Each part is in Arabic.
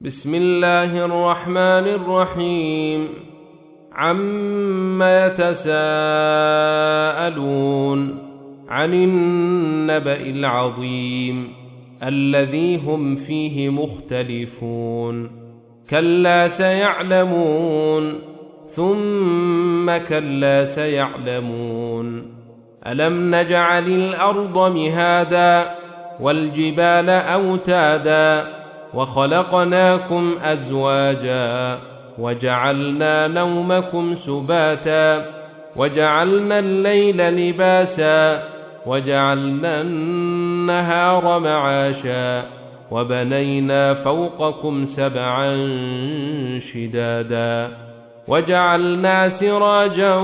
بسم الله الرحمن الرحيم عما يتساءلون عن النبأ العظيم الذي هم فيه مختلفون كلا سيعلمون ثم كلا سيعلمون ألم نجعل الأرض مهادا والجبال أوتادا وخلقناكم أزواجا وجعلنا نومكم سباتا وجعلنا الليل لباسا وجعلنا النهار معاشا وبنينا فوقكم سبعا شدادا وجعلنا سراجا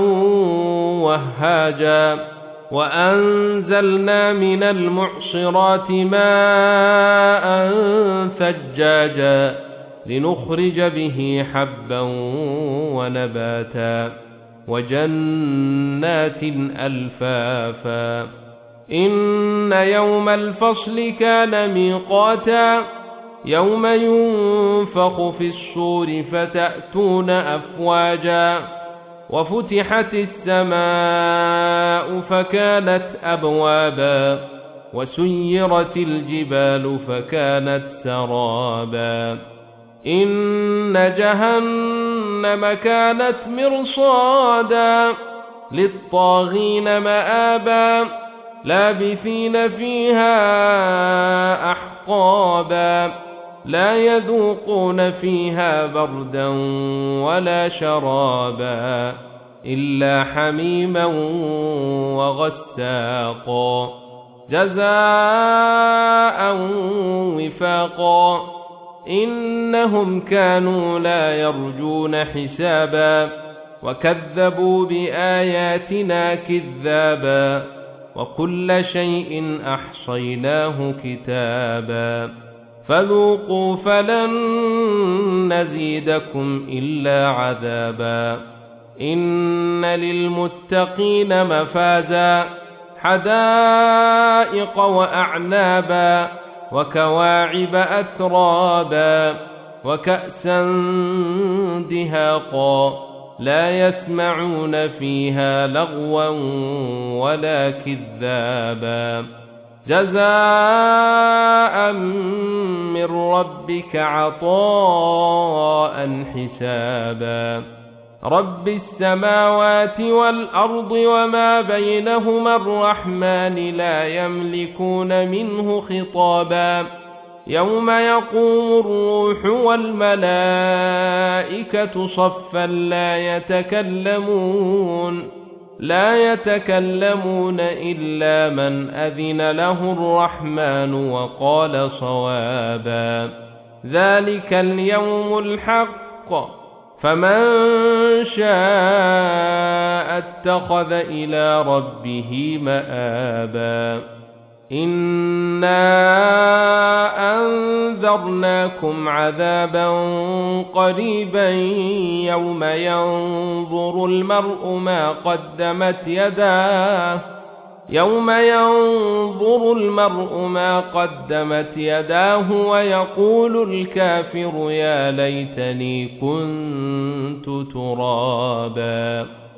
وهاجا وأنزلنا من المعصرات ماء ثجاجا لنخرج به حبا ونباتا وجنات ألفافا إن يوم الفصل كان ميقاتا يوم ينفخ في الصور فتأتون أفواجا وفتحت السماء فكانت أبوابا وسيرت الجبال فكانت سرابا إن جهنم كانت مرصادا للطاغين مآبا لابثين فيها أحقابا لا يذوقون فيها بردا ولا شرابا إلا حميما وغساقا جزاء وفاقا إنهم كانوا لا يرجون حسابا وكذبوا بآياتنا كذابا وكل شيء أحصيناه كتابا فذوقوا فلن نزيدكم إلا عذابا إن للمتقين مفازا حدائق وأعنابا وكواعب أترابا وكأسا دهاقا لا يسمعون فيها لغوا ولا كذابا جزاء من ربك عطاء حسابا رب السماوات والأرض وما بينهما الرحمن لا يملكون منه خطابا يوم يقوم الروح والملائكة صفا لا يتكلمون إلا من أذن له الرحمن وقال صوابا ذلك اليوم الحق فمن شاء اتخذ إلى ربه مآبا إنا أنذرناكم عذابا قريبا يوم ينظر المرء ما قدمت يداه ويقول الكافر يا ليتني كنت ترابا